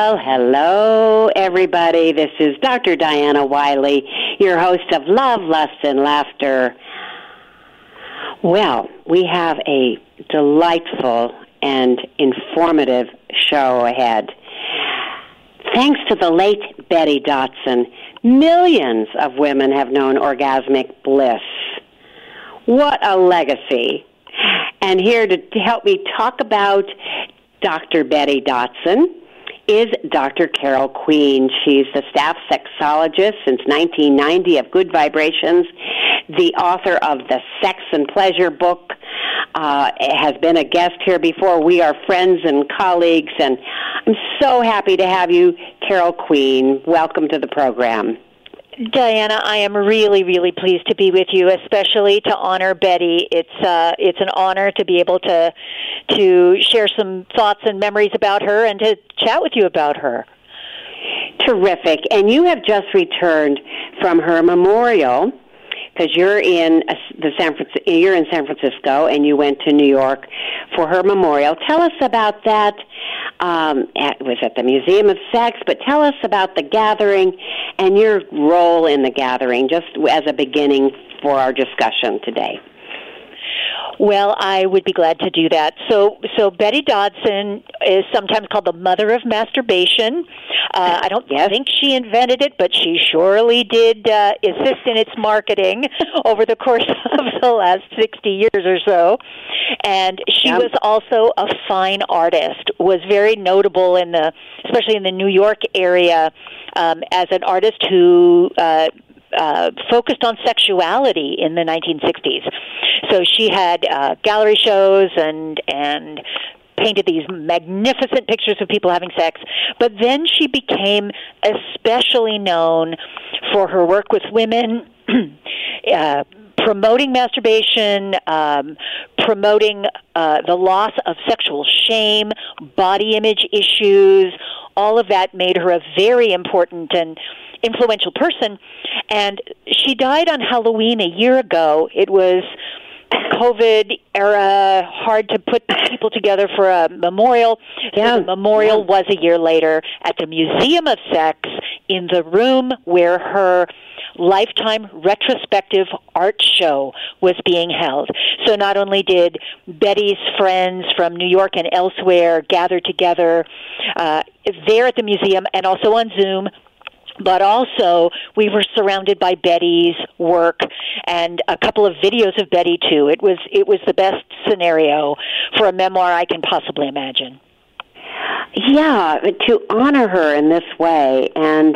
Well, hello, everybody. This is Dr. Diana Wiley, your host of Love, Lust, and Laughter. Well, we have a delightful and informative show ahead. Thanks to the late Betty Dodson, millions of women have known orgasmic bliss. What a legacy. And here to help me talk about Dr. Betty Dodson is Dr. Carol Queen. She's the staff sexologist since 1990 of Good Vibrations, the author of the Sex and Pleasure book, has been a guest here before. We are friends and colleagues, and I'm so happy to have you, Carol Queen. Welcome to the program. Diana, I am really, really pleased to be with you, especially to honor Betty. It's an honor to be able to share some thoughts and memories about her and to chat with you about her. Terrific. And you have just returned from her memorial, because you're in San Francisco, and you went to New York for her memorial. Tell us about that. It was at the Museum of Sex, but tell us about the gathering and your role in the gathering, just as a beginning for our discussion today. Well, I would be glad to do that. So Betty Dodson is sometimes called the mother of masturbation. I don't think she invented it, but she surely did assist in its marketing over the course of the last 60 years or so. And she was also a fine artist, was very notable especially in the New York area, as an artist who focused on sexuality in the 1960s. So she had gallery shows and painted these magnificent pictures of people having sex. But then she became especially known for her work with women, promoting masturbation, promoting the loss of sexual shame, body image issues. All of that made her a very important and influential person. And she died on Halloween a year ago. It was COVID era, hard to put people together for a memorial. So the memorial was a year later at the Museum of Sex, in the room where her lifetime retrospective art show was being held. So not only did Betty's friends from New York and elsewhere gather together there at the museum and also on Zoom, but also we were surrounded by Betty's work and a couple of videos of Betty too. It was the best scenario for a memoir I can possibly imagine. Yeah, to honor her in this way, and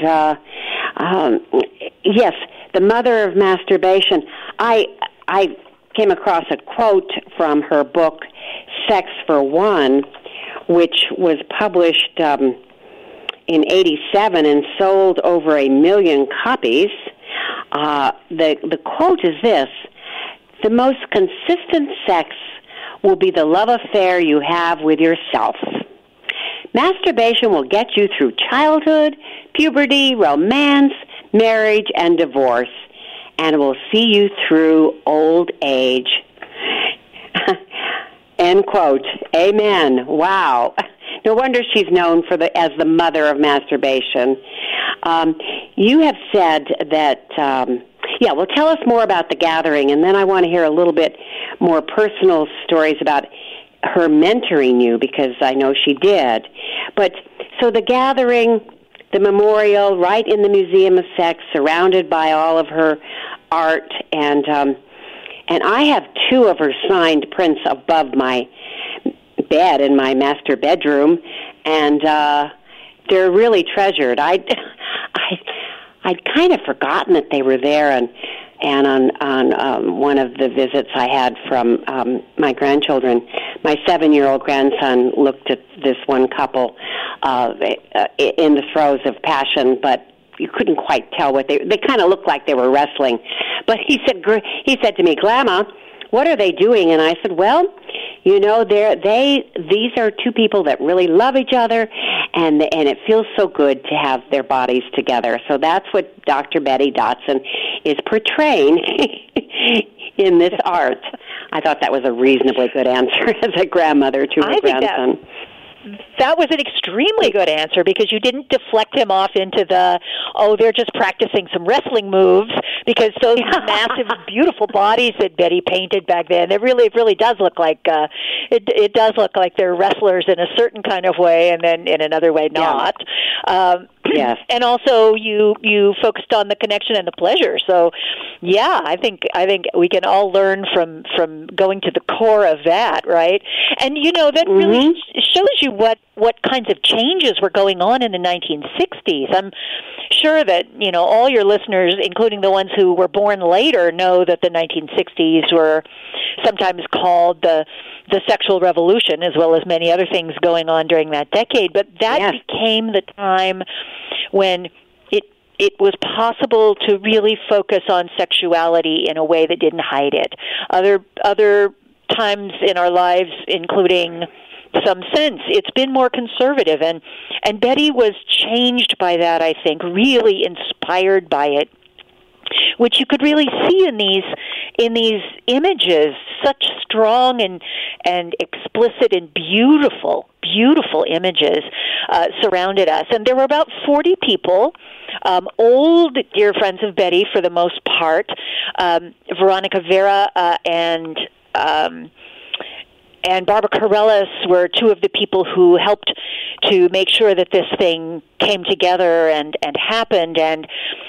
yes, the mother of masturbation. I came across a quote from her book, Sex for One, which was published in 1987 and sold over 1 million copies. The quote is this: "The most consistent sex will be the love affair you have with yourself. Masturbation will get you through childhood, puberty, romance, marriage, and divorce, and will see you through old age." End quote. Amen. Wow. No wonder she's known as the mother of masturbation. You have said that, well, tell us more about the gathering, and then I want to hear a little bit more personal stories about her mentoring you, because I know she did. But so the gathering, the memorial, right in the Museum of Sex, surrounded by all of her art, and I have 2 of her signed prints above my bed in my master bedroom, and they're really treasured. I'd kind of forgotten that they were there, and on one of the visits I had from my grandchildren, my 7-year-old grandson looked at this one couple in the throes of passion, but you couldn't quite tell what they kind of looked like they were wrestling. But he said to me, "Grandma, what are they doing?" And I said, "Well, you know, these are 2 people that really love each other, and it feels so good to have their bodies together." So that's what Dr. Betty Dodson is portraying in this art. I thought that was a reasonably good answer as a grandmother to her grandson. that was an extremely good answer, because you didn't deflect him off into the, they're just practicing some wrestling moves, because those massive, beautiful bodies that Betty painted back then, it really does look like, it does look like they're wrestlers in a certain kind of way, and then in another way not. Yes. And also you focused on the connection and the pleasure. So, yeah, I think we can all learn from going to the core of that, right? And that really shows you what kinds of changes were going on in the 1960s. I'm sure that all your listeners, including the ones who were born later, know that the 1960s were sometimes called the sexual revolution, as well as many other things going on during that decade. But that became the time when it was possible to really focus on sexuality in a way that didn't hide it. Other times in our lives, including some sense, it's been more conservative, and Betty was changed by that, I think, really inspired by it, which you could really see in these images. Such strong and explicit and beautiful images surrounded us. And there were about 40 people, old dear friends of Betty for the most part. Veronica Vera and Barbara Carrellas were two of the people who helped to make sure that this thing came together and happened. And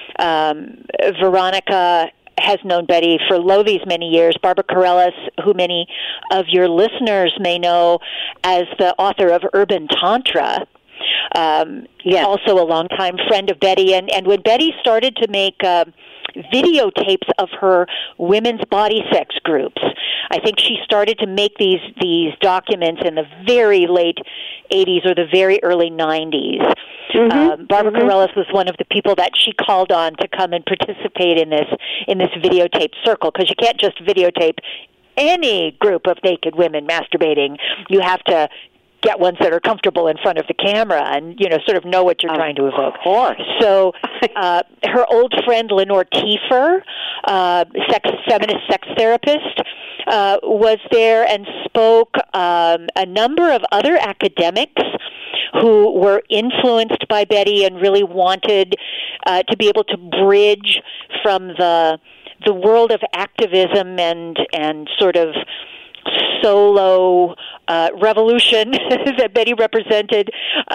Veronica has known Betty for these many years. Barbara Carrellas, who many of your listeners may know as the author of Urban Tantra, also a longtime friend of Betty. And when Betty started to make videotapes of her women's body sex groups, I think she started to make these documents in the very late 80s or the very early 90s. Barbara Carrellas was one of the people that she called on to come and participate in this videotape circle, because you can't just videotape any group of naked women masturbating. You have to get ones that are comfortable in front of the camera and, sort of know what you're trying to evoke. Of course. So her old friend Lenore Kiefer, feminist sex therapist, was there and spoke. A number of other academics who were influenced by Betty and really wanted to be able to bridge from the world of activism and sort of solo revolution that Betty represented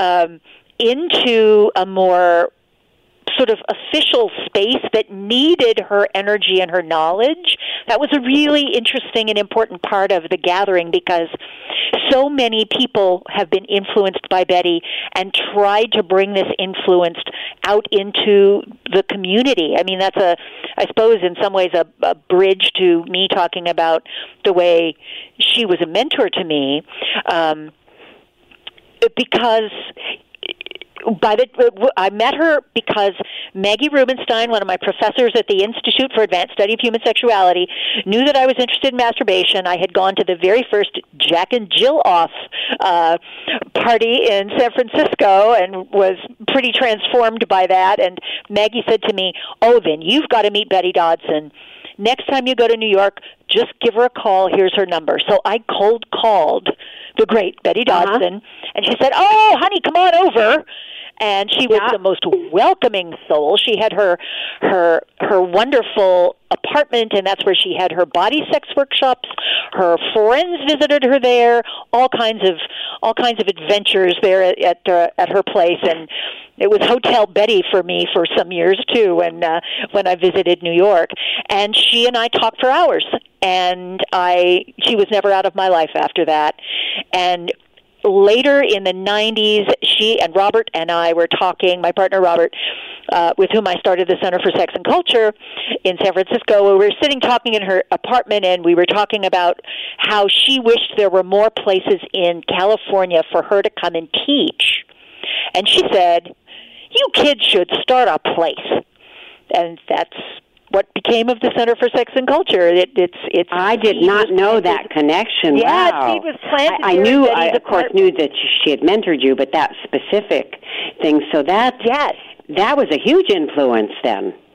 into a more sort of official space that needed her energy and her knowledge. That was a really interesting and important part of the gathering, because so many people have been influenced by Betty and tried to bring this influence out into the community. I mean, that's I suppose in some ways a bridge to me talking about the way she was a mentor to me, because I met her because Maggie Rubenstein, one of my professors at the Institute for Advanced Study of Human Sexuality, knew that I was interested in masturbation. I had gone to the very first Jack and Jill Off party in San Francisco and was pretty transformed by that. And Maggie said to me, then you've got to meet Betty Dodson. Next time you go to New York, just give her a call. Here's her number. So I cold called the great Betty Dodson, and she said, honey, come on over. And she was the most welcoming soul. She had her wonderful apartment, and that's where she had her body sex workshops. Her friends visited her there. All kinds of adventures there at her place, and it was Hotel Betty for me for some years too. When I visited New York, and she and I talked for hours, and she was never out of my life after that. And later in the 90s, she and Robert and I were talking, my partner Robert, with whom I started the Center for Sex and Culture in San Francisco. We were sitting talking in her apartment, and we were talking about how she wished there were more places in California for her to come and teach. And she said, you kids should start a place. And that's what became of the Center for Sex and Culture. It's. I did not know that connection. Yeah, wow. Seed was planted. I knew, of course, knew that she had mentored you, but that specific thing. So that was a huge influence then.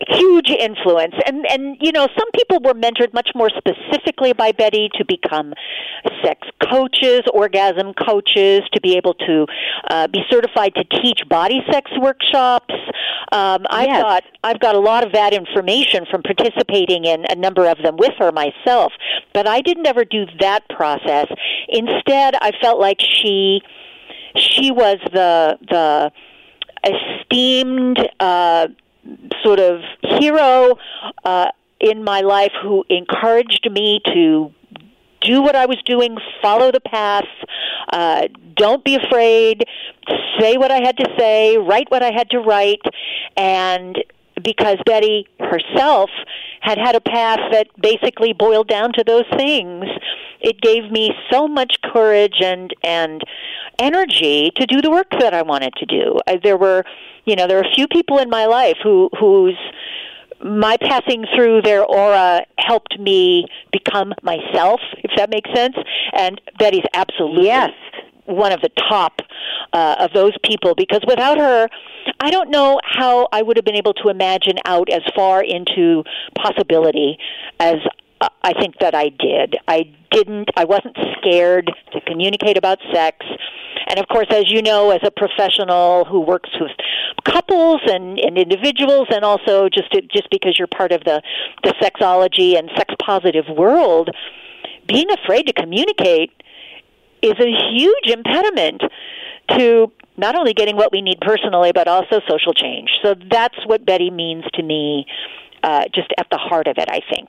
huge influence. And some people were mentored much more specifically by Betty to become sex coaches, orgasm coaches, to be able to be certified to teach body sex workshops. I've got a lot of that information from participating in a number of them with her myself, but I didn't ever do that process. Instead, I felt like she was the esteemed sort of hero in my life who encouraged me to do what I was doing, follow the path, don't be afraid, say what I had to say, write what I had to write, and because Betty herself had a path that basically boiled down to those things, it gave me so much courage and energy to do the work that I wanted to do. There were a few people in my life whose my passing through their aura helped me become myself, if that makes sense. And Betty's absolutely one of the top of those people, because without her, I don't know how I would have been able to imagine out as far into possibility as I think that I did. I wasn't scared to communicate about sex. And of course, as you know, as a professional who works with couples and individuals, and also just because you're part of the sexology and sex-positive world, being afraid to communicate is a huge impediment to not only getting what we need personally, but also social change. So that's what Betty means to me, just at the heart of it, I think.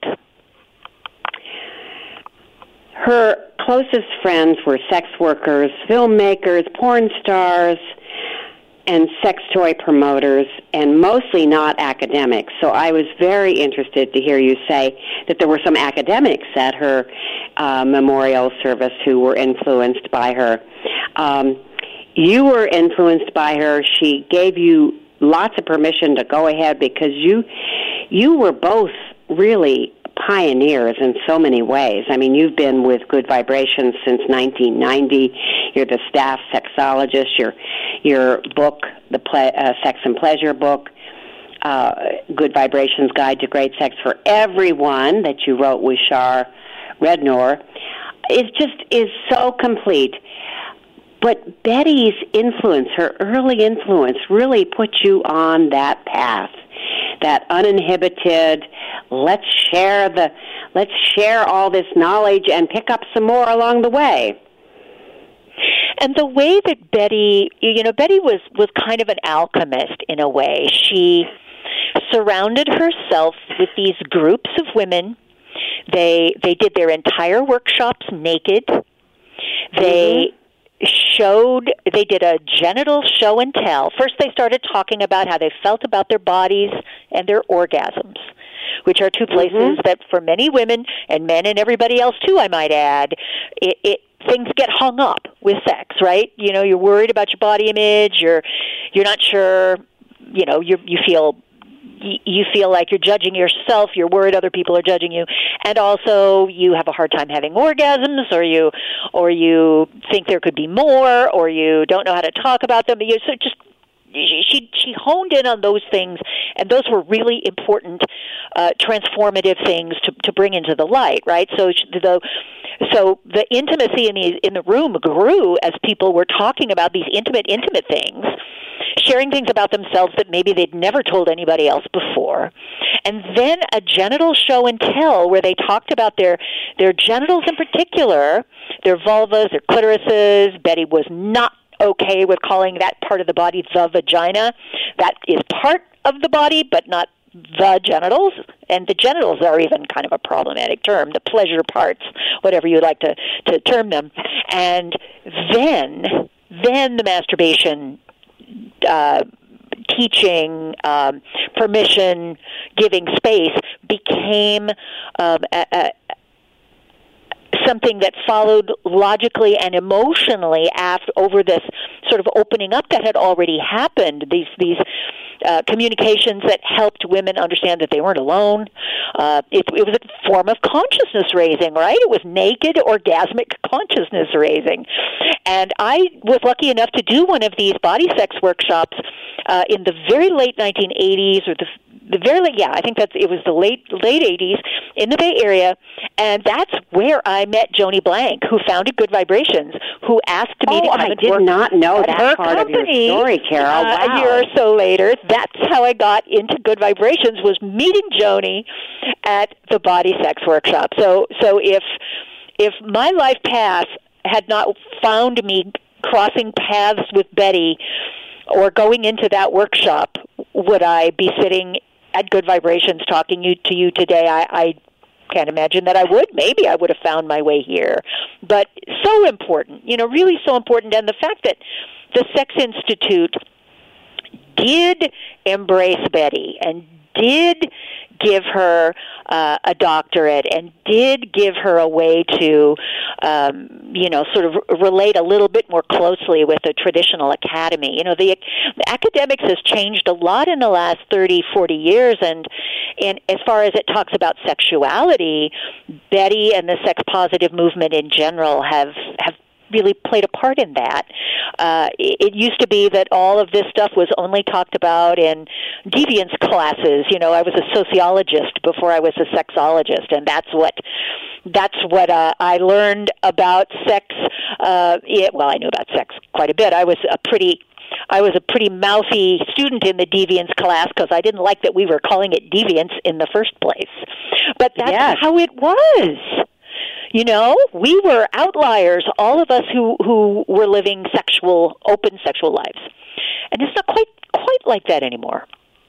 Her closest friends were sex workers, filmmakers, porn stars, and sex toy promoters, and mostly not academics. So I was very interested to hear you say that there were some academics at her memorial service who were influenced by her. You were influenced by her. She gave you lots of permission to go ahead because you were both really pioneers in so many ways. I mean, you've been with Good Vibrations since 1990. You're the staff sexologist. Your book, the Sex and Pleasure book, Good Vibrations Guide to Great Sex for Everyone, that you wrote with Shar Rednor, is so complete. But Betty's influence, her early influence, really put you on that path, that uninhibited, let's share all this knowledge and pick up some more along the way. And the way that Betty was kind of an alchemist in a way. She surrounded herself with these groups of women. They did their entire workshops naked. They did a genital show and tell. First they started talking about how they felt about their bodies and their orgasms, which are two places that for many women and men and everybody else too, I might add, things get hung up with sex, right? You're worried about your body image, you're not sure, you feel like you're judging yourself, you're worried other people are judging you, and also you have a hard time having orgasms, or you think there could be more, or you don't know how to talk about them. She honed in on those things, and those were really important, transformative things to bring into the light, right? So the intimacy in the room grew as people were talking about these intimate things, sharing things about themselves that maybe they'd never told anybody else before. And then a genital show and tell where they talked about their genitals in particular, their vulvas, their clitorises. Betty was not okay with calling that part of the body the vagina. That is part of the body, but not the genitals. And the genitals are even kind of a problematic term, the pleasure parts, whatever you like to term them. And then the masturbation teaching, permission, giving space became something that followed logically and emotionally over this sort of opening up that had already happened. These communications that helped women understand that they weren't alone. It was a form of consciousness raising, right? It was naked, orgasmic consciousness raising. And I was lucky enough to do one of these body sex workshops in the very late 1980s or the I think it was the late 80s in the Bay Area, and that's where I met Joni Blank, who founded Good Vibrations, who asked me to come and work. I did not know that part company, of your story, Carol. Wow. A year or so later. That's how I got into Good Vibrations, was meeting Joni at the Body Sex Workshop. So if my life path had not found me crossing paths with Betty or going into that workshop, would I be sitting at Good Vibrations talking to you today? I can't imagine that I would. Maybe I would have found my way here. But so important, really so important. And the fact that the Sex Institute did embrace Betty and did give her a doctorate and did give her a way to, sort of relate a little bit more closely with a traditional academy. The academics has changed a lot in the last 30, 40 years, and as far as it talks about sexuality, Betty and the sex-positive movement in general have really played a part in that. It used to be that all of this stuff was only talked about in deviance classes. I was a sociologist before I was a sexologist, and that's what I learned about sex. I knew about sex quite a bit. I was a pretty mouthy student in the deviance class because I didn't like that we were calling it deviance in the first place. But that's how it was. We were outliers, all of us who were living open sexual lives. And it's not quite like that anymore.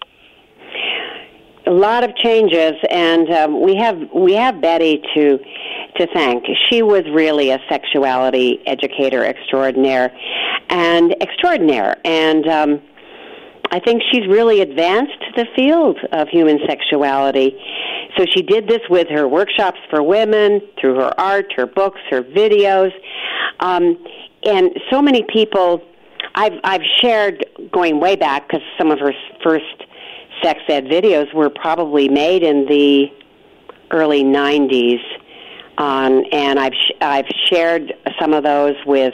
A lot of changes, and we have Betty to thank. She was really a sexuality educator extraordinaire, and I think she's really advanced the field of human sexuality. So she did this with her workshops for women, through her art, her books, her videos, and so many people. I've shared, going way back, because some of her first sex ed videos were probably made in the early 90s, and I've shared some of those with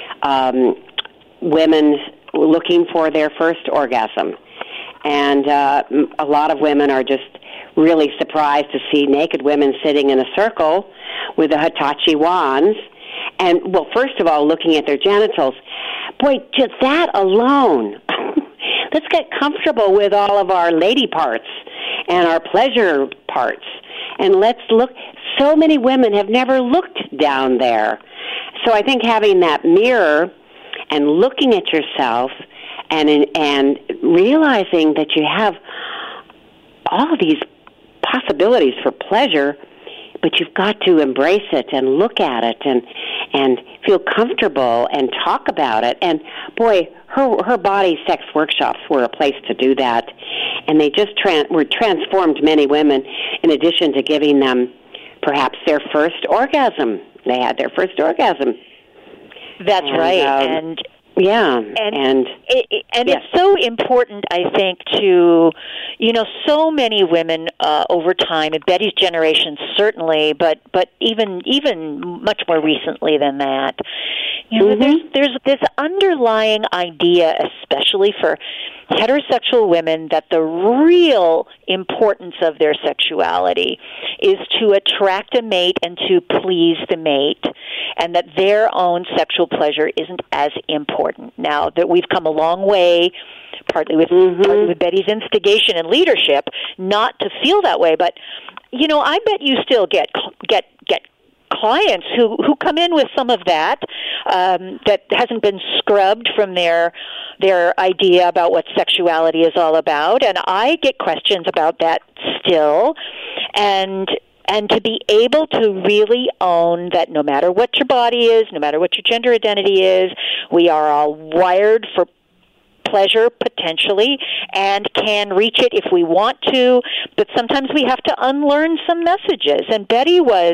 women looking for their first orgasm. And a lot of women are just really surprised to see naked women sitting in a circle with the Hitachi wands. And, well, first of all, looking at their genitals. Boy, just that alone. Let's get comfortable with all of our lady parts and our pleasure parts. And let's look. So many women have never looked down there. So I think having that mirror and looking at yourself and realizing that you have all these possibilities for pleasure, but you've got to embrace it and look at it and feel comfortable and talk about it. And boy, her body sex workshops were a place to do that. And they just were transformed many women, in addition to giving them perhaps their first orgasm. They had their first orgasm. That's right. And it's so important, I think, to, so many women over time, and Betty's generation certainly, but even much more recently than that. There's this underlying idea, especially for heterosexual women, that the real importance of their sexuality is to attract a mate and to please the mate, and that their own sexual pleasure isn't as important. Now that we've come a long way, partly with Betty's instigation and leadership, not to feel that way, but I bet you still get clients who come in with some of that that hasn't been scrubbed from their idea about what sexuality is all about, and I get questions about that still, and to be able to really own that no matter what your body is, no matter what your gender identity is, we are all wired for pleasure, potentially, and can reach it if we want to, but sometimes we have to unlearn some messages. And Betty was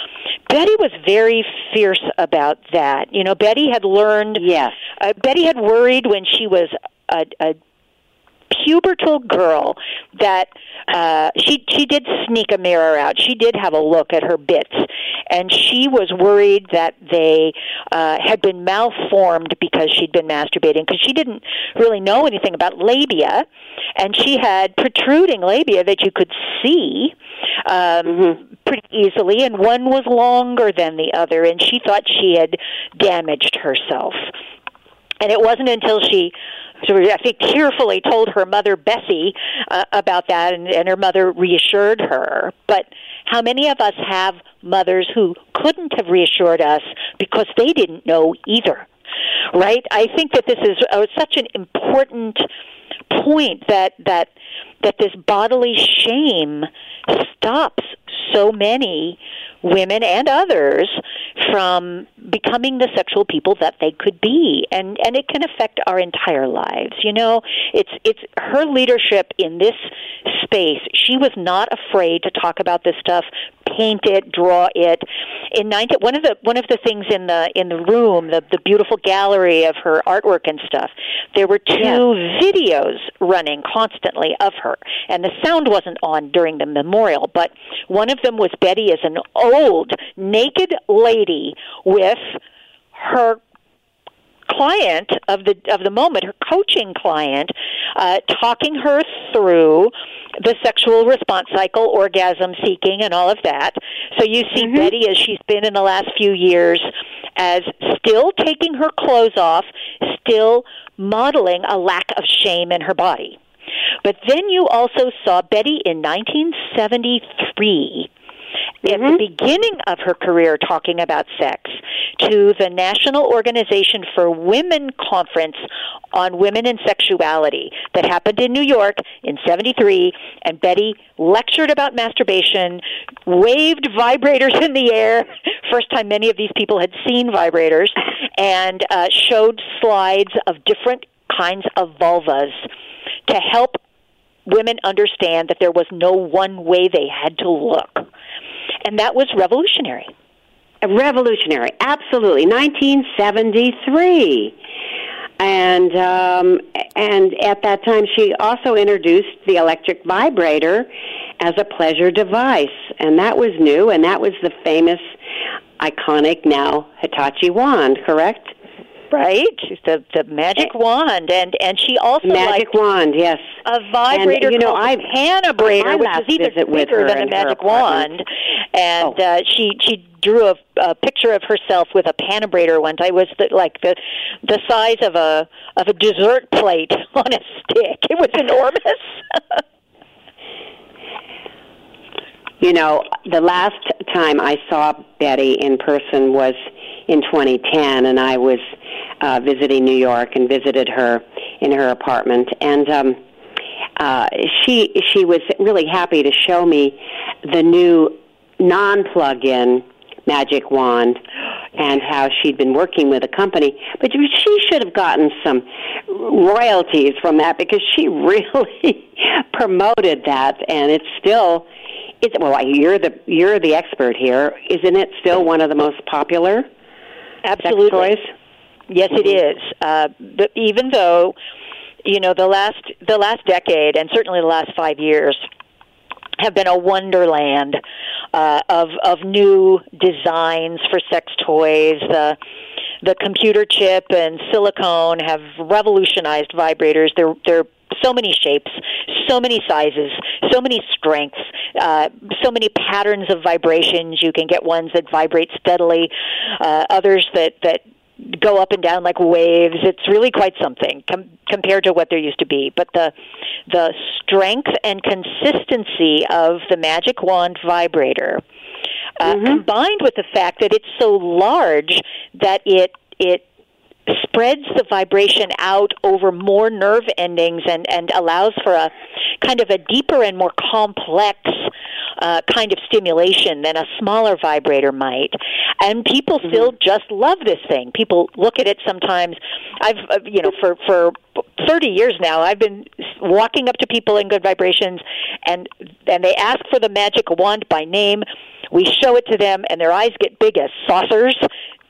very fierce about that. Betty had learned. Yes. Betty had worried when she was a pubertal girl that she did sneak a mirror out. She did have a look at her bits, and she was worried that they had been malformed because she'd been masturbating, because she didn't really know anything about labia, and she had protruding labia that you could see pretty easily, and one was longer than the other, and she thought she had damaged herself. And it wasn't until she, I think, tearfully told her mother, Bessie, about that, and her mother reassured her. But how many of us have mothers who couldn't have reassured us because they didn't know either, right? I think that this is such an important point, that this bodily shame stops so many women and others from becoming the sexual people that they could be, and it can affect our entire lives. You know, it's her leadership in this space. She was not afraid to talk about this stuff, paint it, draw it. One of the things in the room, the beautiful gallery of her artwork and stuff, there were two videos running constantly of her, and the sound wasn't on during the memorial, but one of them was Betty as an old naked lady with her client of the moment, her coaching client, talking her through the sexual response cycle, orgasm seeking, and all of that. So you see Betty as she's been in the last few years, as still taking her clothes off, still modeling a lack of shame in her body. But then you also saw Betty in 1973, at the beginning of her career, talking about sex to the National Organization for Women Conference on Women and Sexuality that happened in New York in 73, and Betty lectured about masturbation, waved vibrators in the air, first time many of these people had seen vibrators, and showed slides of different kinds of vulvas to help women understand that there was no one way they had to look. And that was revolutionary. Revolutionary, absolutely. 1973. And at that time, she also introduced the electric vibrator as a pleasure device. And that was new, and that was the famous, iconic, now Hitachi wand, correct? Right, she's the magic wand, and she also magic wand, yes, a vibrator called a panabrator, which is even bigger than a magic wand. And she drew a picture of herself with a panabrator one time. It was the size of a dessert plate on a stick. It was enormous. You know, the last time I saw Betty in person was in 2010, and I was visiting New York and visited her in her apartment, and she was really happy to show me the new non-plug-in magic wand and how she'd been working with a company. But she should have gotten some royalties from that, because she really promoted that, and it's still... you're the expert here. Isn't it still one of the most popular Absolutely. sex toys? Yes, it is. Even though, you know, the last decade, and certainly the last 5 years, have been a wonderland of new designs for sex toys. The computer chip and silicone have revolutionized vibrators. They're so many shapes, so many sizes, so many strengths, so many patterns of vibrations. You can get ones that vibrate steadily, others that go up and down like waves. It's really quite something compared to what there used to be. But the strength and consistency of the magic wand vibrator, combined with the fact that it's so large that it spreads the vibration out over more nerve endings and allows for a kind of a deeper and more complex kind of stimulation than a smaller vibrator might. And people still just love this thing. People look at it sometimes. I've, for 30 years now, I've been walking up to people in Good Vibrations, and they ask for the magic wand by name. We show it to them, and their eyes get big as saucers.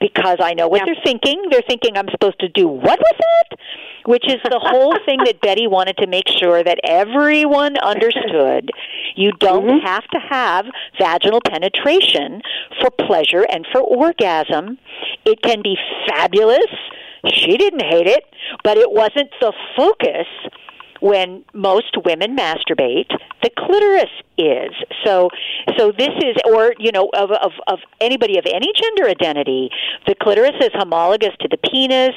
because I know what they're thinking. They're thinking I'm supposed to do what with it? Which is the whole thing that Betty wanted to make sure that everyone understood. You don't have to have vaginal penetration for pleasure and for orgasm. It can be fabulous. She didn't hate it, but it wasn't the focus. When most women masturbate, the clitoris is. So this is, or, you know, of anybody of any gender identity, the clitoris is homologous to the penis.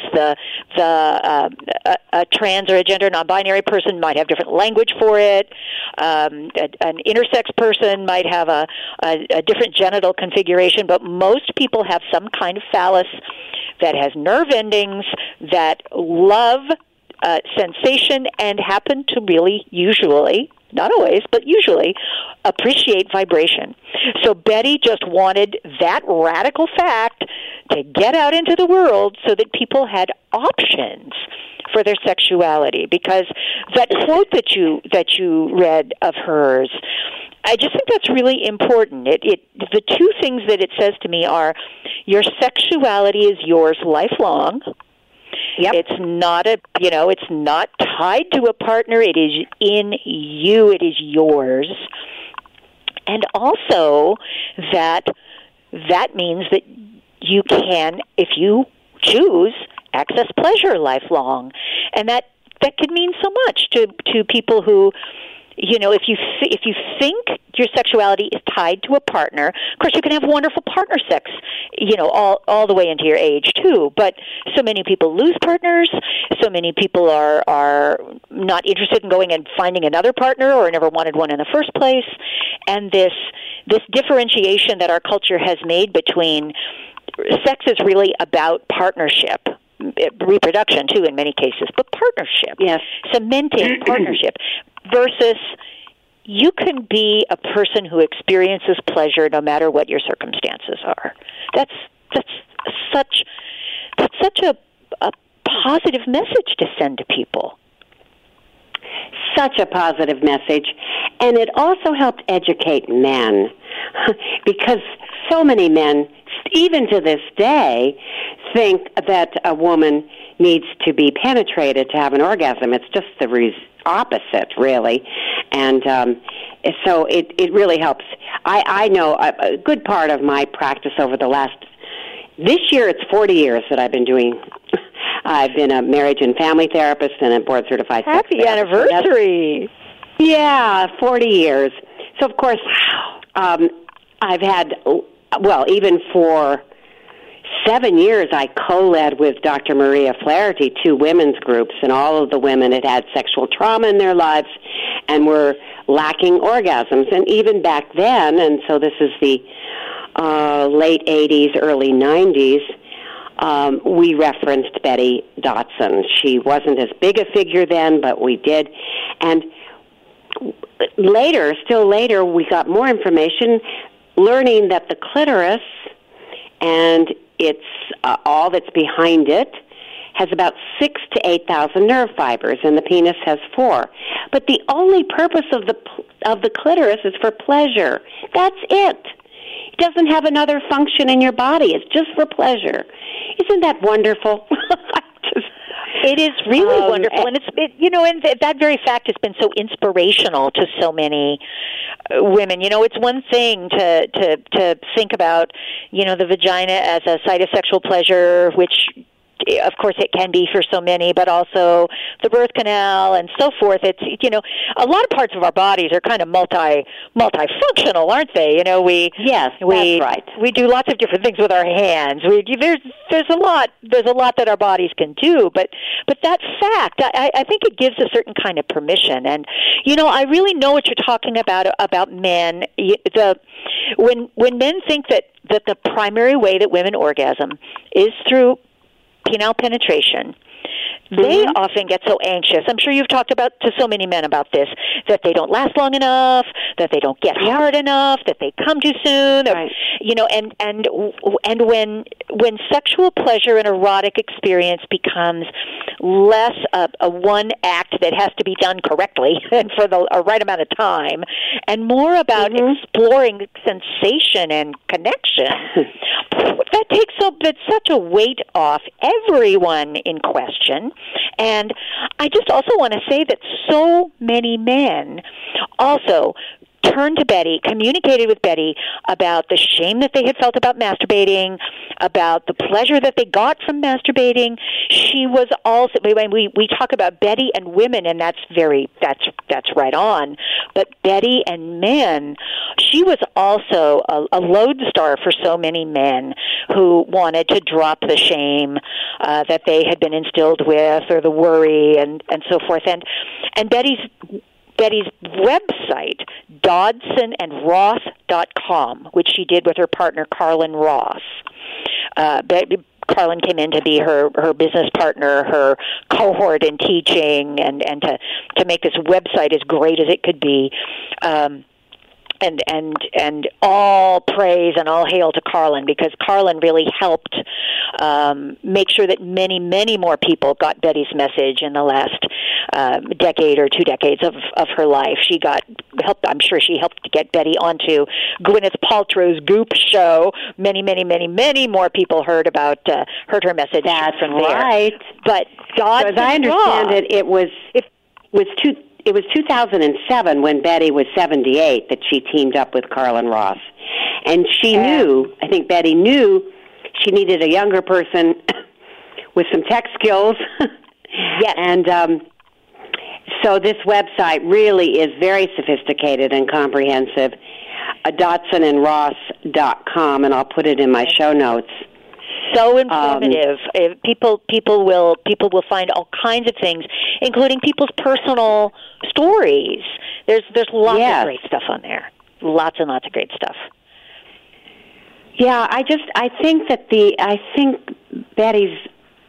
A trans or a gender non-binary person might have different language for it. An intersex person might have a different genital configuration, but most people have some kind of phallus that has nerve endings that love sensation and happen to really usually, not always, but usually, appreciate vibration. So Betty just wanted that radical fact to get out into the world so that people had options for their sexuality. Because that quote that you read of hers, I just think that's really important. The two things that it says to me are, your sexuality is yours lifelong. Yep. It's not it's not tied to a partner. It is in you. It is yours. And also that means that you can, if you choose, access pleasure lifelong. And that could mean so much to people who, you know, if you think your sexuality is tied to a partner, of course you can have wonderful partner sex, you know, all the way into your age too. But so many people lose partners. So many people are not interested in going and finding another partner or never wanted one in the first place. And this differentiation that our culture has made between sex is really about partnership. Reproduction too in many cases, but partnership. Yes. Cementing partnership versus you can be a person who experiences pleasure no matter what your circumstances are. That's such a positive message to send to people. Such a positive message. And it also helped educate men because so many men, even to this day, think that a woman needs to be penetrated to have an orgasm. It's just the opposite, really. And so it really helps. I know a good part of my practice over this year it's 40 years that I've been doing. I've been a marriage and family therapist and a board-certified sex therapist. Happy anniversary! Yeah, 40 years. So, of course, I've had, even for 7 years, I co-led with Dr. Maria Flaherty 2 women's groups, and all of the women had sexual trauma in their lives and were lacking orgasms. And even back then, and so this is the late 80s, early 90s, we referenced Betty Dotson. She wasn't as big a figure then, but we did. And still later, we got more information, learning that the clitoris and it's all that's behind it has about 6,000 to 8,000 nerve fibers, and the penis has 4. But the only purpose of the clitoris is for pleasure. That's it. It doesn't have another function in your body. It's just for pleasure. Isn't that wonderful? It is really wonderful, and and that very fact has been so inspirational to so many women. You know, it's one thing to think about, the vagina as a site of sexual pleasure, which of course it can be for so many, but also the birth canal and so forth. It's, a lot of parts of our bodies are kind of multifunctional, aren't they? Yes, that's right. We do lots of different things with our hands. There's a lot that our bodies can do, but that fact, I think it gives a certain kind of permission. And, I really know what you're talking about men. When men think that the primary way that women orgasm is through penile penetration, they often get so anxious. I'm sure you've talked to so many men about this, that they don't last long enough, that they don't get hard enough, that they come too soon, right. And when sexual pleasure and erotic experience becomes less a one act that has to be done correctly and for a right amount of time, and more about exploring sensation and connection, that takes such a weight off everyone in question. And I just also want to say that so many men also turned to Betty, communicated with Betty about the shame that they had felt about masturbating, about the pleasure that they got from masturbating. She was also, when we talk about Betty and women, and that's right on, but Betty and men, she was also a lodestar for so many men who wanted to drop the shame that they had been instilled with, or the worry, and so forth. And Betty's website, DodsonandRoss.com, which she did with her partner, Carlin Ross. Carlin came in to be her business partner, her cohort in teaching, and to make this website as great as it could be. And all praise and all hail to Carlin, because Carlin really helped make sure that many, many more people got Betty's message in the last decade or 2 decades of her life. She helped. I'm sure she helped to get Betty onto Gwyneth Paltrow's Goop show. Many, many, many, many more people heard her message. That's from right. There. But Dodson, as I understand it was 2007 when Betty was 78 that she teamed up with Carlin Ross. And she knew, I think Betty knew, she needed a younger person with some tech skills. Yes. And so this website really is very sophisticated and comprehensive, DodsonandRoss.com, and I'll put it in my show notes. So informative. People will find all kinds of things, including people's personal stories. There's lots of great stuff on there. Lots and lots of great stuff. Yeah, I think Betty's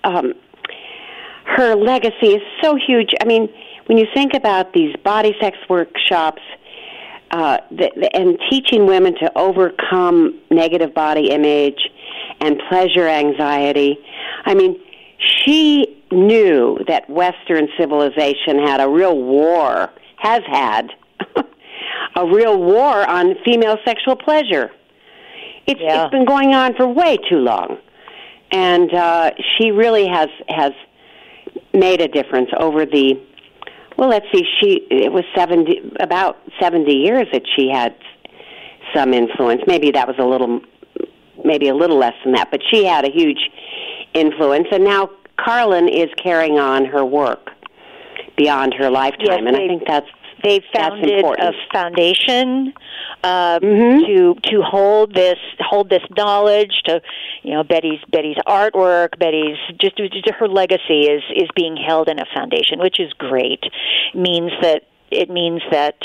her legacy is so huge. I mean, when you think about these body sex workshops and teaching women to overcome negative body image and pleasure anxiety, I mean, she knew that Western civilization had a real war, has had a real war on female sexual pleasure. It's been going on for way too long. And she really has made a difference over it was about 70 years that she had some influence. Maybe that was a little less than that, but she had a huge influence. And now Carlin is carrying on her work beyond her lifetime, and I think they founded a foundation to hold this knowledge, to Betty's artwork, Betty's just her legacy is being held in a foundation, which is great. It means that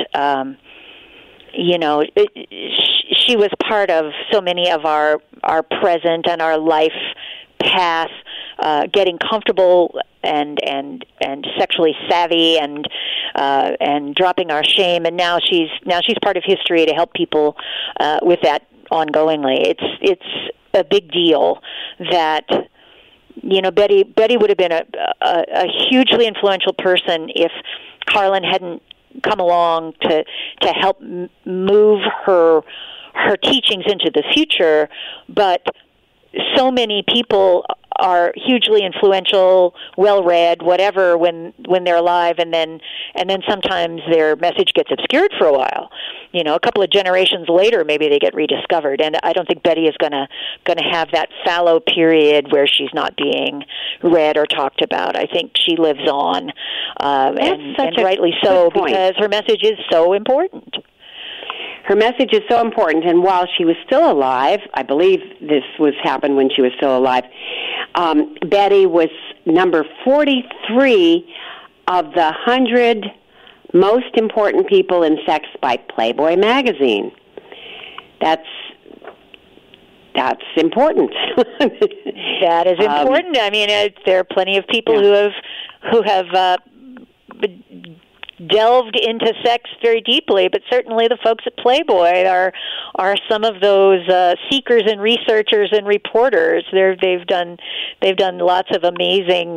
she was part of so many of our present and our life path, getting comfortable and sexually savvy and dropping our shame, and now she's part of history to help people with that ongoingly. It's a big deal that Betty would have been a hugely influential person if Carlin hadn't come along to help move her teachings into the future. But so many people are hugely influential, well-read, whatever, when they're alive, and then sometimes their message gets obscured for a while. A couple of generations later, maybe they get rediscovered. And I don't think Betty is going to have that fallow period where she's not being read or talked about. I think she lives on, and rightly so, because her message is so important. Her message is so important, and while she was still alive, I believe this happened when she was still alive, Betty was number 43 of the 100 most important people in sex by Playboy magazine. That's important. That is important. I mean, there are plenty of people who delved into sex very deeply, but certainly the folks at Playboy are some of those seekers and researchers and reporters. They've done lots of amazing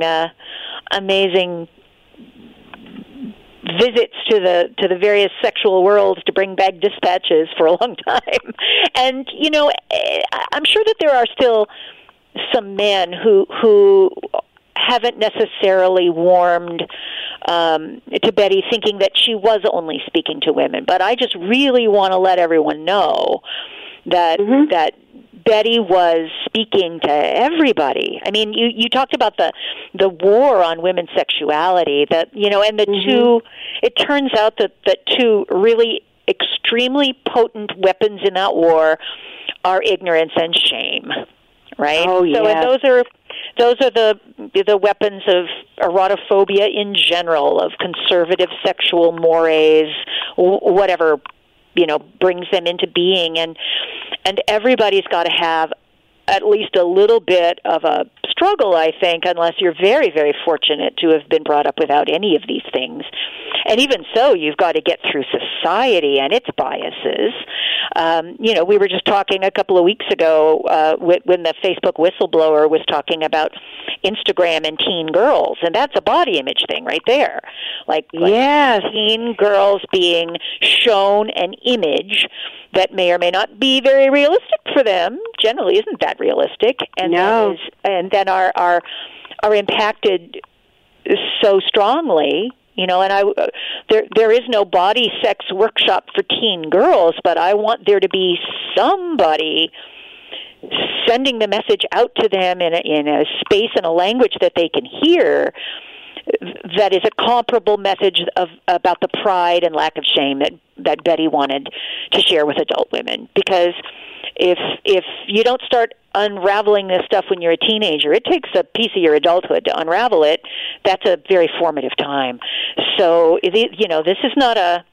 visits to the various sexual worlds to bring back dispatches for a long time. And I'm sure that there are still some men who haven't necessarily warmed to Betty, thinking that she was only speaking to women. But I just really want to let everyone know that that Betty was speaking to everybody. I mean, you talked about the war on women's sexuality, and the two. It turns out that two really extremely potent weapons in that war are ignorance and shame. Right? Oh, yeah. So, and those are the weapons of erotophobia in general, of conservative sexual mores, whatever brings them into being, and everybody's got to have at least a little bit of a struggle, I think, unless you're very, very fortunate to have been brought up without any of these things. And even so, you've got to get through society and its biases. We were just talking a couple of weeks ago when the Facebook whistleblower was talking about Instagram and teen girls, and that's a body image thing right there. Like yes. Teen girls being shown an image that may or may not be very realistic for them, generally isn't that realistic, and no. then are impacted so strongly. And there is no body sex workshop for teen girls, but I want there to be somebody sending the message out to them in a space and a language that they can hear, that is a comparable message about the pride and lack of shame that Betty wanted to share with adult women. Because if you don't start unraveling this stuff when you're a teenager, it takes a piece of your adulthood to unravel it. That's a very formative time. So this is not a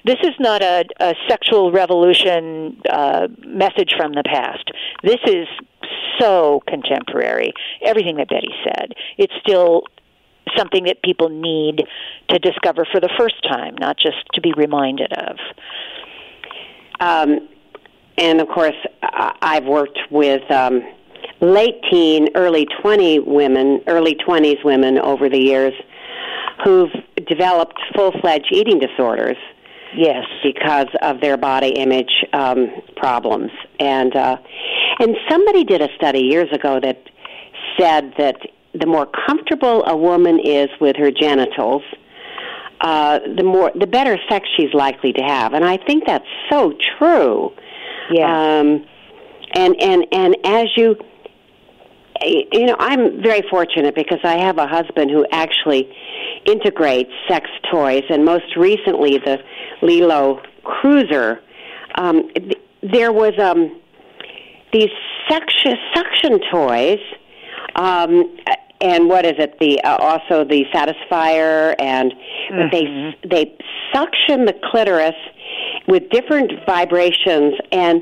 sexual revolution message from the past. This is so contemporary. Everything that Betty said, it's still something that people need to discover for the first time, not just to be reminded of. And of course, I've worked with late teen, early 20s women over the years who've developed full-fledged eating disorders. Yes, because of their body image problems, and somebody did a study years ago that said that the more comfortable a woman is with her genitals, the better sex she's likely to have, and I think that's so true. Yeah, and as I'm very fortunate because I have a husband who actually integrates sex toys, and most recently the Lilo Cruiser. There was these suction toys, and what is it? Also the Satisfier, and they suction the clitoris with different vibrations. And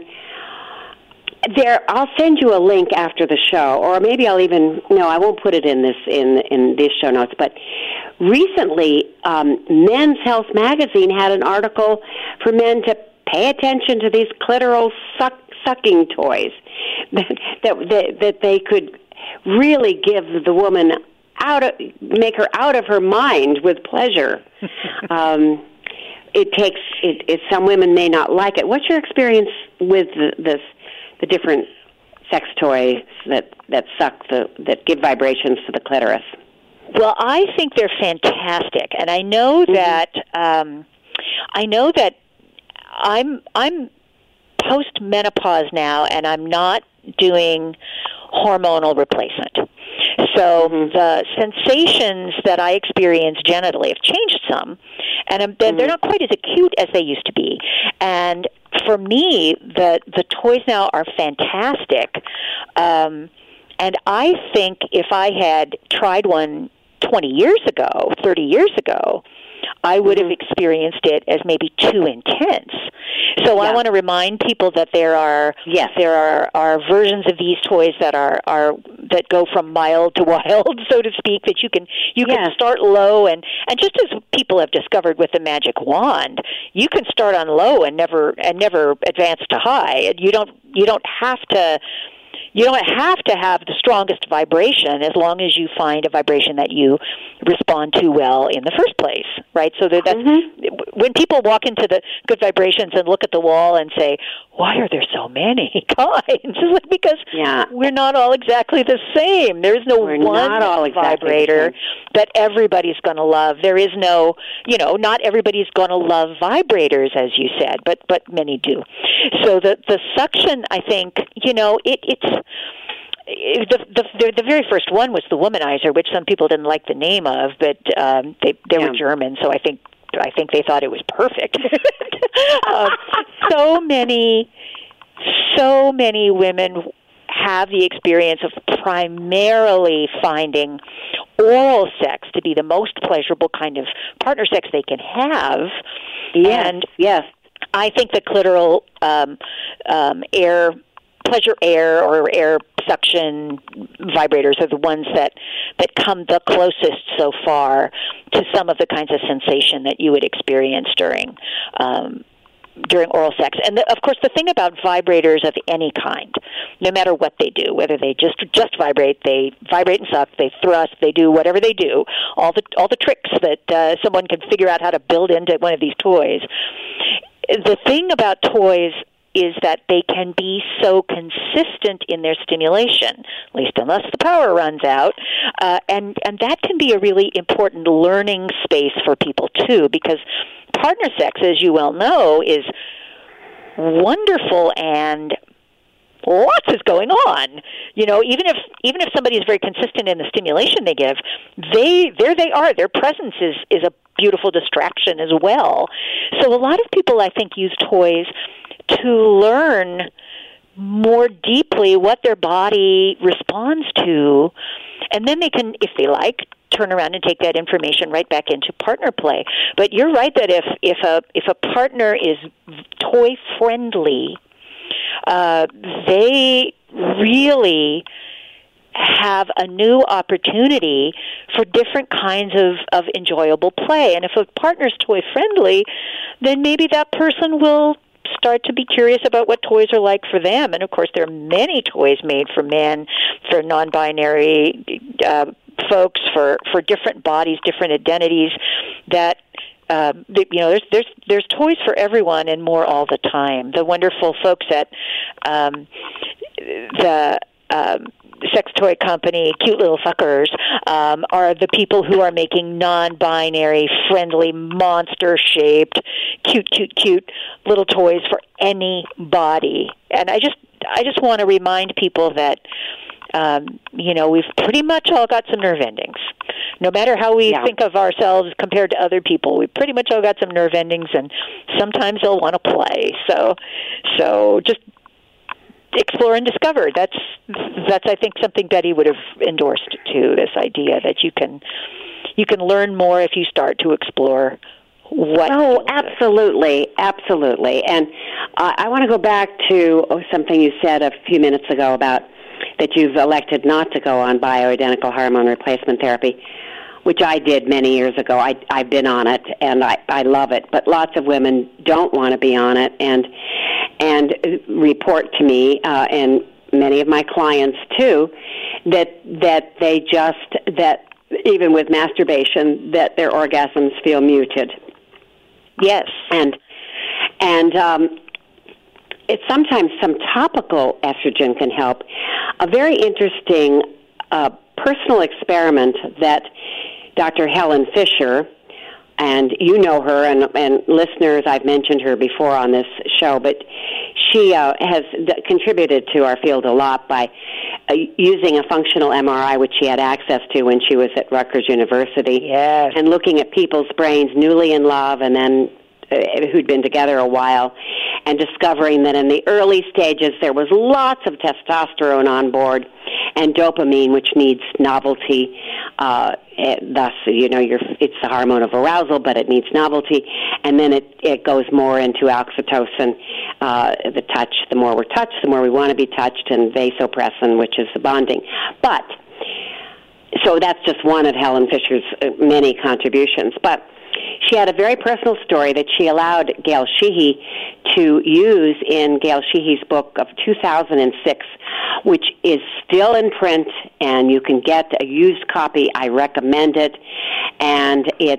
I'll send you a link after the show, or maybe I won't put it in these show notes. But recently, Men's Health magazine had an article for men to pay attention to these clitoral sucking toys that they could really give the woman make her out of her mind with pleasure. Some women may not like it. What's your experience with the different sex toys that give vibrations to the clitoris? Well, I think they're fantastic, and I know that I'm post-menopause now, and I'm not doing hormonal replacement. So the sensations that I experience genitally have changed some, and they're not quite as acute as they used to be. And for me, the toys now are fantastic. And I think if I had tried one 20 years ago, 30 years ago, I would have experienced it as maybe too intense. So I want to remind people that there are versions of these toys that that go from mild to wild, so to speak. That you can start low, and just as people have discovered with the magic wand, you can start on low and never advance to high. You don't have to. You don't have to have the strongest vibration as long as you find a vibration that you respond to well in the first place, right? So that's when people walk into the good vibrations and look at the wall and say, "Why are there so many kinds?" It's because we're not all exactly the same. There is no one vibrator that everybody's going to love. There is no, not everybody's going to love vibrators, as you said, but many do. So the suction, I think, it's. The very first one was the Womanizer, which some people didn't like the name of, but they were German, so I think they thought it was perfect. So many women have the experience of primarily finding oral sex to be the most pleasurable kind of partner sex they can have. Yes. I think the clitoral pleasure air or air suction vibrators are the ones that come the closest so far to some of the kinds of sensation that you would experience during oral sex. And of course, the thing about vibrators of any kind, no matter what they do, whether they just vibrate, they vibrate and suck, they thrust, they do whatever they do, all the tricks that someone can figure out how to build into one of these toys. The thing about toys is that they can be so consistent in their stimulation, at least unless the power runs out, and that can be a really important learning space for people too, because partner sex, as you well know, is wonderful and lots is going on. Even if somebody is very consistent in the stimulation they give, there they are. Their presence is a beautiful distraction as well. So a lot of people, I think, use toys to learn more deeply what their body responds to, and then they can, if they like, turn around and take that information right back into partner play. But you're right that if a partner is toy friendly, they really have a new opportunity for different kinds of enjoyable play. And if a partner's toy friendly, then maybe that person will start to be curious about what toys are like for them. And of course, there are many toys made for men, for non-binary folks, for different bodies, different identities. That there's toys for everyone and more all the time. The wonderful folks at the sex toy company, Cute Little Fuckers, are the people who are making non-binary, friendly, monster-shaped, cute little toys for any body. And I just want to remind people that we've pretty much all got some nerve endings. No matter how we think of ourselves compared to other people, we pretty much all got some nerve endings, and sometimes they'll want to play. So just explore and discover. That's I think something Betty would have endorsed too. This idea that you can learn more if you start to explore what. Oh, absolutely. And I want to go back to something you said a few minutes ago about that you've elected not to go on bioidentical hormone replacement therapy, which I did many years ago. I've been on it, and I love it. But lots of women don't want to be on it, and report to me, and many of my clients too, that even with masturbation, that their orgasms feel muted. Yes, and it's sometimes some topical estrogen can help. A very interesting personal experiment that Dr. Helen Fisher, and you know her, and listeners, I've mentioned her before on this show, but she has contributed to our field a lot by using a functional MRI, which she had access to when she was at Rutgers University, and looking at people's brains newly in love and then who'd been together a while, and discovering that in the early stages there was lots of testosterone on board, and dopamine, which needs novelty. Thus, it's the hormone of arousal, but it needs novelty. And then it goes more into oxytocin, the touch. The more we're touched, the more we want to be touched, and vasopressin, which is the bonding. But so that's just one of Helen Fisher's many contributions. But she had a very personal story that she allowed Gail Sheehy to use in Gail Sheehy's book of 2006, which is still in print, and you can get a used copy. I recommend it. And it's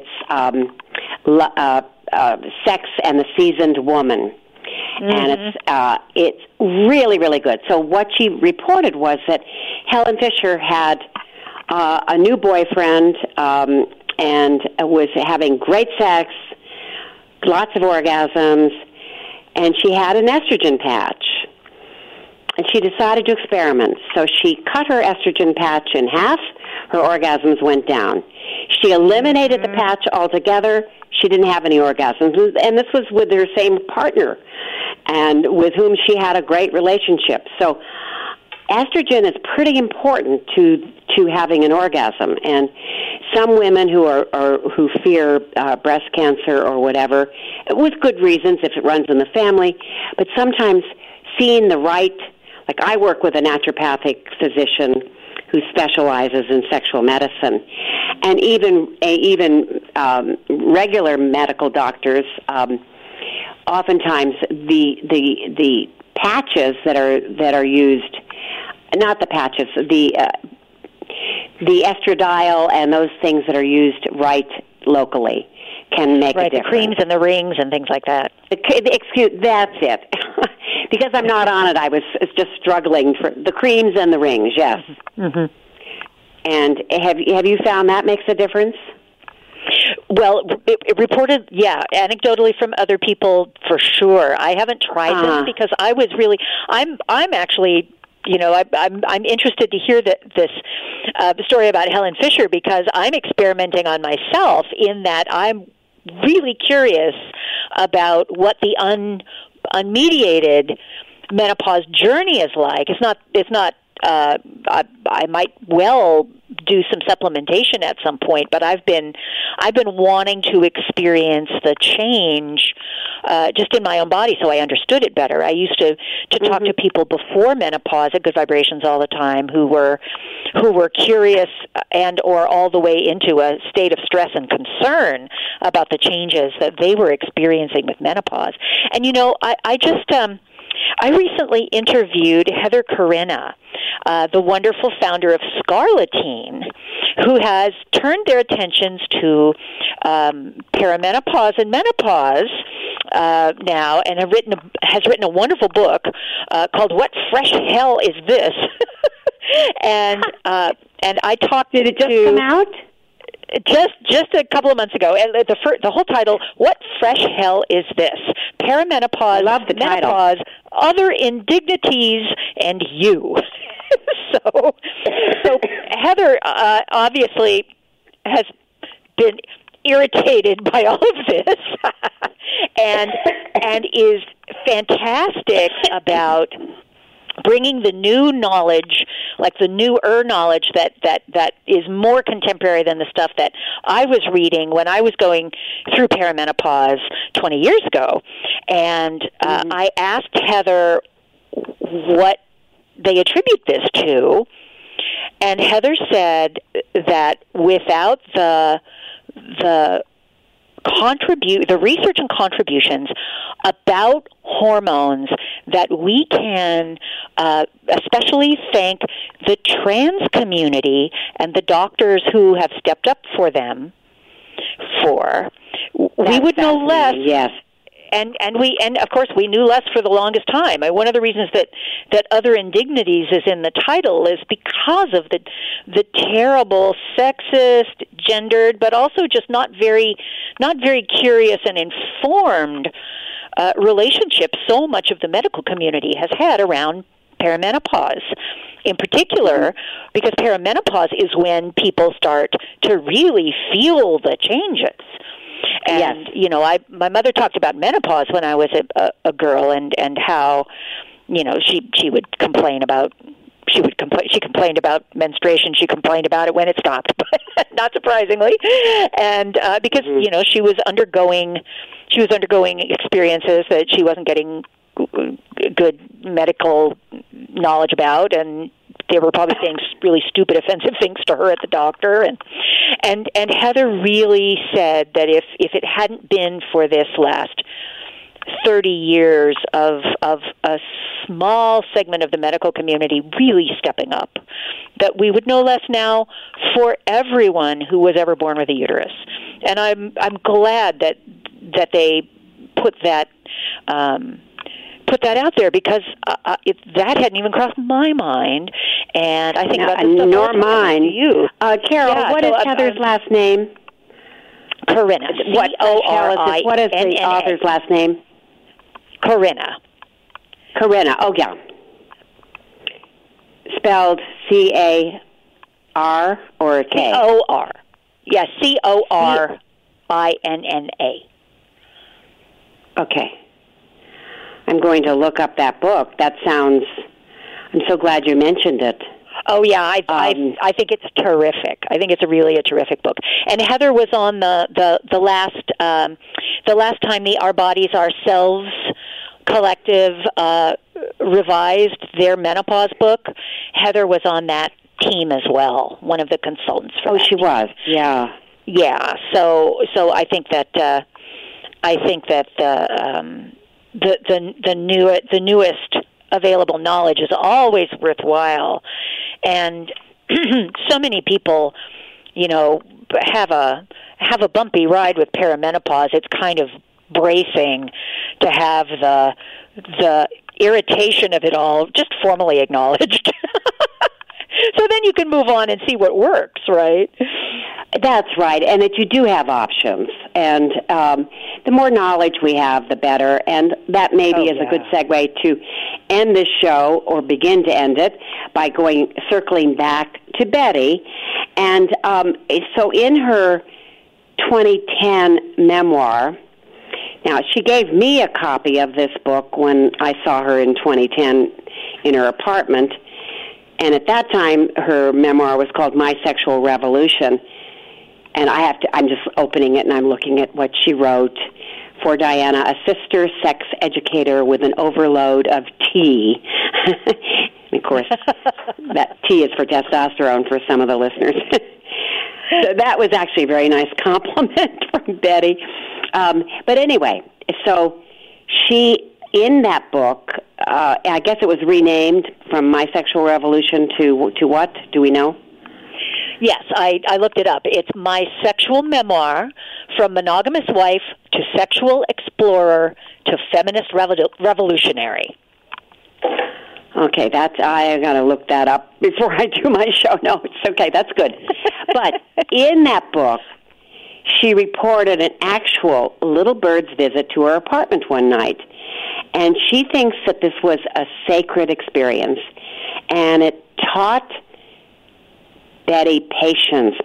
Sex and the Seasoned Woman. And it's really, really good. So what she reported was that Helen Fisher had a new boyfriend, and was having great sex, lots of orgasms, and she had an estrogen patch. And she decided to experiment. So she cut her estrogen patch in half. Her orgasms went down. She eliminated the patch altogether. She didn't have any orgasms. And this was with her same partner, and with whom she had a great relationship. So estrogen is pretty important to having an orgasm, and some women who fear breast cancer or whatever, with good reasons if it runs in the family, but sometimes seeing the right, like I work with a naturopathic physician who specializes in sexual medicine, and even regular medical doctors. Oftentimes, the patches that are used. Not the patches, the estradiol and those things that are used right locally can make a difference. The creams and the rings and things like that. That's it. Because I'm not on it, I was just struggling for the creams and the rings, yes. Mm-hmm. And have you found that makes a difference? Well, it reported, anecdotally from other people for sure. I haven't tried them because I was really, I'm actually, I'm interested to hear this story about Helen Fisher because I'm experimenting on myself in that I'm really curious about what the unmediated menopause journey is like. It's not. I might well do some supplementation at some point, but I've been wanting to experience the change just in my own body, so I understood it better. I used to talk to people before menopause at Good Vibrations all the time who were curious and or all the way into a state of stress and concern about the changes that they were experiencing with menopause. And I recently interviewed Heather Corina, the wonderful founder of Scarletine, who has turned their attentions to perimenopause and menopause now, and has written a wonderful book called "What Fresh Hell Is This?" and I talked. Did it just come out? Just a couple of months ago, and the whole title, "What Fresh Hell Is This? Perimenopause, love the menopause, title. Other Indignities, and You." So Heather obviously has been irritated by all of this, and is fantastic about bringing the new knowledge, like the newer knowledge that is more contemporary than the stuff that I was reading when I was going through perimenopause 20 years ago. And I asked Heather what they attribute this to, and Heather said that without the research and contributions about hormones, that we can especially thank the trans community and the doctors who have stepped up for them we would know less. Yes. And of course we knew less for the longest time. One of the reasons that Other Indignities is in the title is because of the terrible, sexist, gendered, but also just not very curious and informed relationship so much of the medical community has had around perimenopause. In particular, because perimenopause is when people start to really feel the changes. And, my mother talked about menopause when I was a girl and how, she would complain about She complained about menstruation. She complained about it when it stopped, but not surprisingly, and because she was undergoing experiences that she wasn't getting good medical knowledge about, and they were probably saying really stupid, offensive things to her at the doctor, and Heather really said that if it hadn't been for this last 30 years of a small segment of the medical community really stepping up, that we would know less now for everyone who was ever born with a uterus. And I'm glad that they put that out there, because that hadn't even crossed my mind, and I think about this stuff nor mine. You, Carol, what is Heather's last name? Corinna. C-O-R-I-N-N-A. What is the author's last name? Corinna. Corinna. Oh, yeah. Spelled C-A-R or K? C-O-R. Yes, C-O-R-I-N-N-A. Okay. I'm going to look up that book. I'm so glad you mentioned it. Oh yeah, I think it's terrific. I think it's really a terrific book. And Heather was on the last time the Our Bodies, Ourselves collective revised their menopause book. Heather was on that team as well, one of the consultants for that she team. was. Yeah. Yeah. So I think that the newest available knowledge is always worthwhile, and so many people, have a bumpy ride with perimenopause. It's kind of bracing to have the irritation of it all just formally acknowledged. So then you can move on and see what works, right? That's right, and that you do have options. And the more knowledge we have, the better. And that maybe is a good segue to end this show, or begin to end it, by circling back to Betty. And so in her 2010 memoir, now she gave me a copy of this book when I saw her in 2010 in her apartment. And at that time, her memoir was called My Sexual Revolution. And I'm just opening it, and I'm looking at what she wrote for Diana, a sister sex educator with an overload of T. Of course, that T is for testosterone for some of the listeners. So that was actually a very nice compliment from Betty. But anyway, so she, in that book, I guess it was renamed from My Sexual Revolution to what? Do we know? Yes, I looked it up. It's My Sexual Memoir, From Monogamous Wife to Sexual Explorer to Feminist Revolutionary. Okay, I got to look that up before I do my show notes. Okay, that's good. But in that book, she reported an actual little bird's visit to her apartment one night. And she thinks that this was a sacred experience. And it taught Betty patience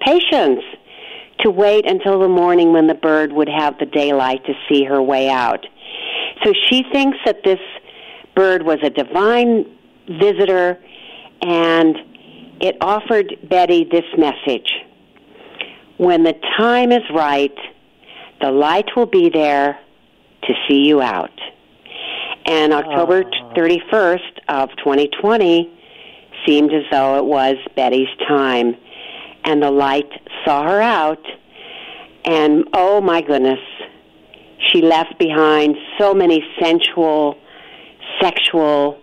to wait until the morning when the bird would have the daylight to see her way out. So she thinks that this bird was a divine visitor, and it offered Betty this message: when the time is right, the light will be there to see you out. And October 31st of 2020 seemed as though it was Betty's time, and the light saw her out, and oh my goodness, she left behind so many sensual, sexual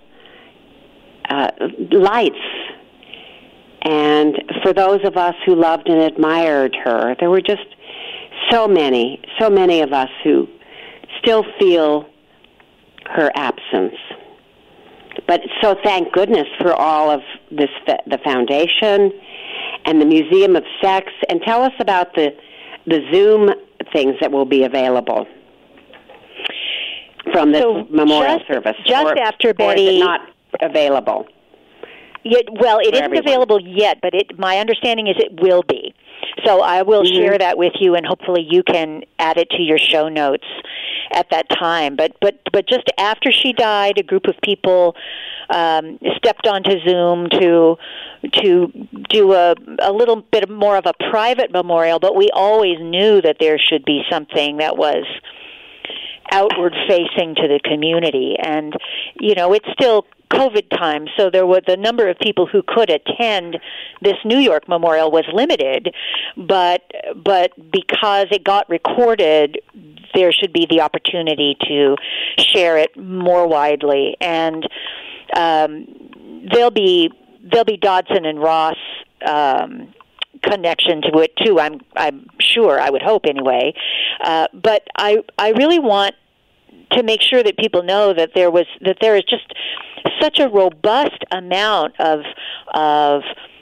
lights. And for those of us who loved and admired her, there were just so many of us who still feel her absence. But so thank goodness for all of this, the foundation and the Museum of Sex. And tell us about the Zoom things that will be available from this memorial service. Just after Betty... Or is it not available? Well, it isn't available yet, but my understanding is it will be. So I will share that with you, and hopefully you can add it to your show notes at that time. But just after she died, a group of people stepped onto Zoom to do a little bit more of a private memorial, but we always knew that there should be something that was outward facing to the community. And, it's still COVID time, so the number of people who could attend this New York memorial was limited, but because it got recorded, there should be the opportunity to share it more widely. And there'll be Dodson and Ross connection to it too. I'm sure. I would hope anyway. But I really want to make sure that people know that there is just such a robust amount of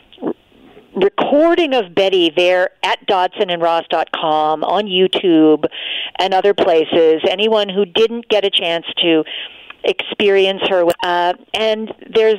recording of Betty there at DodsonandRoss.com, on YouTube, and other places. Anyone who didn't get a chance to experience her, and there's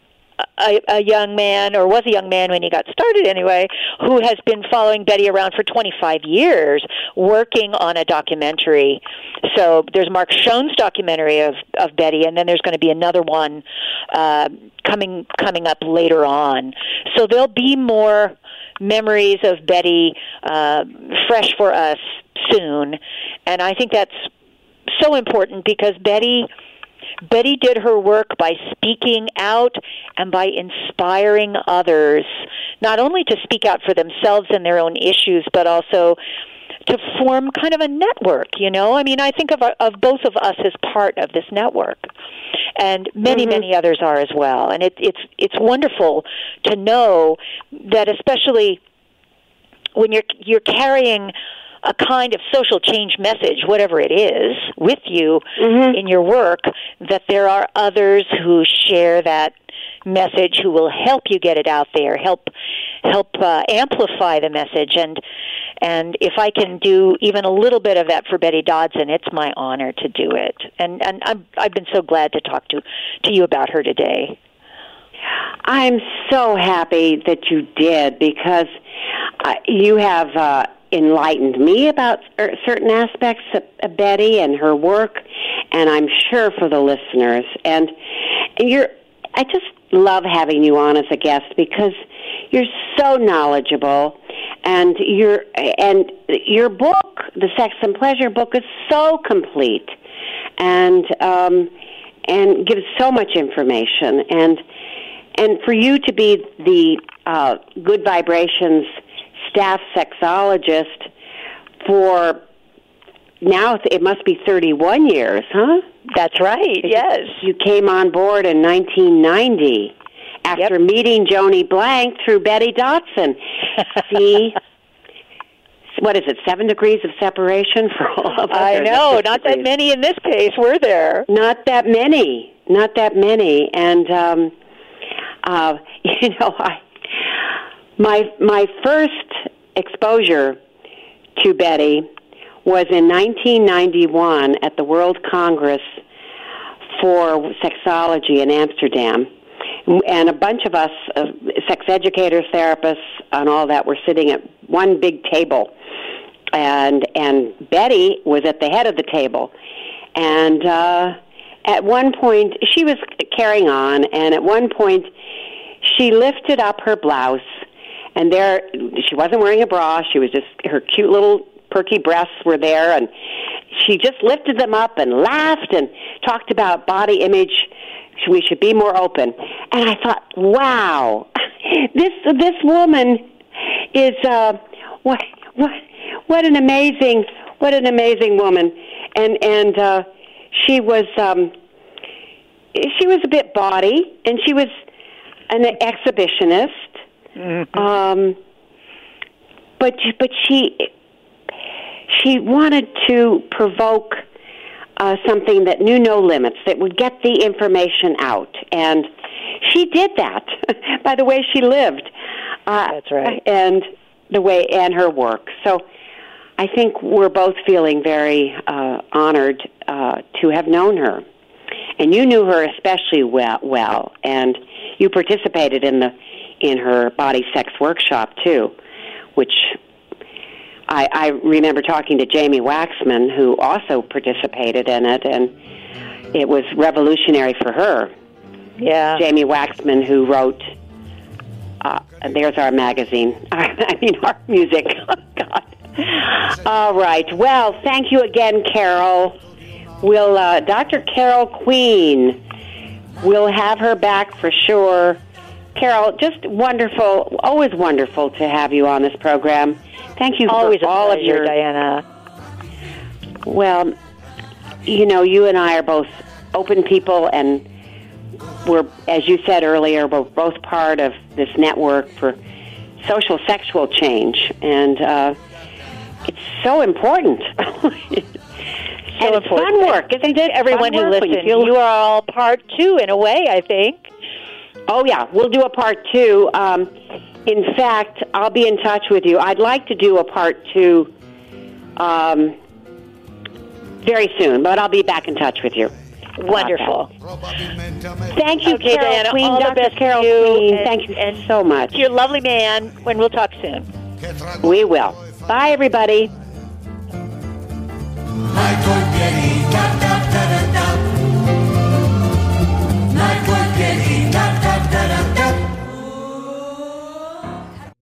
a young man, or was a young man when he got started anyway, who has been following Betty around for 25 years, working on a documentary. So there's Mark Schoen's documentary of Betty, and then there's going to be another one coming up later on. So there'll be more memories of Betty fresh for us soon, and I think that's so important because Betty did her work by speaking out and by inspiring others, not only to speak out for themselves and their own issues, but also to form kind of a network, I mean, I think of both of us as part of this network, and many others are as well. And it's wonderful to know that, especially when you're carrying a kind of social change message, whatever it is, with you in your work, that there are others who share that message, who will help you get it out there, help amplify the message. And if I can do even a little bit of that for Betty Dodson, it's my honor to do it. And I've been so glad to talk to you about her today. I'm so happy that you did, because you have enlightened me about certain aspects of Betty and her work, and I'm sure for the listeners. And I just love having you on as a guest because you're so knowledgeable, and your book, the Sex and Pleasure book, is so complete and gives so much information. And for you to be the Good Vibrations staff sexologist for now, it must be 31 years, huh? That's right, yes. You came on board in 1990 after meeting Joni Blank through Betty Dodson. See, what is it, 7 degrees of separation for all of us? I know, not that many in this case, were there? Not that many. And, my first exposure to Betty was in 1991 at the World Congress for Sexology in Amsterdam. And a bunch of us, sex educators, therapists, and all that, were sitting at one big table. And Betty was at the head of the table. And at one point, she was carrying on, and at one point, she lifted up her blouse, and there, she wasn't wearing a bra, she was just, her cute little perky breasts were there, and she just lifted them up and laughed and talked about body image. We should be more open. And I thought, wow, this woman is what an amazing woman. And she was a bit bawdy, and she was an exhibitionist. Mm-hmm. But she wanted to provoke something that knew no limits, that would get the information out, and she did that by the way she lived. That's right, and the way and her work. So I think we're both feeling very honored to have known her, and you knew her especially well, and you participated in her body sex workshop too, which I remember talking to Jamie Waxman, who also participated in it, and it was revolutionary for her. Yeah. Jamie Waxman, who wrote There's Our Magazine. I mean, our music. Oh, God. All right. Well, thank you again, Carol. We'll, Dr. Carol Queen, we'll have her back for sure. Carol, just wonderful, always wonderful to have you on this program. Thank you Always for all a pleasure, of your... Diana. Well, you know, you and I are both open people, and we're, as you said earlier, we're both part of this network for social sexual change, and it's so important. So and important. Fun work, isn't it? Everyone who listens, you are all part two in a way, I think. Oh, yeah, we'll do a part two. In fact, I'll be in touch with you. I'd like to do a part two very soon, but I'll be back in touch with you. Wonderful. Thank you, okay, Carol Diana, Queen, all the Dr. best Carol to you, Queen. and, Thank you so much. You're a lovely man, when we'll talk soon. We will. Bye, everybody.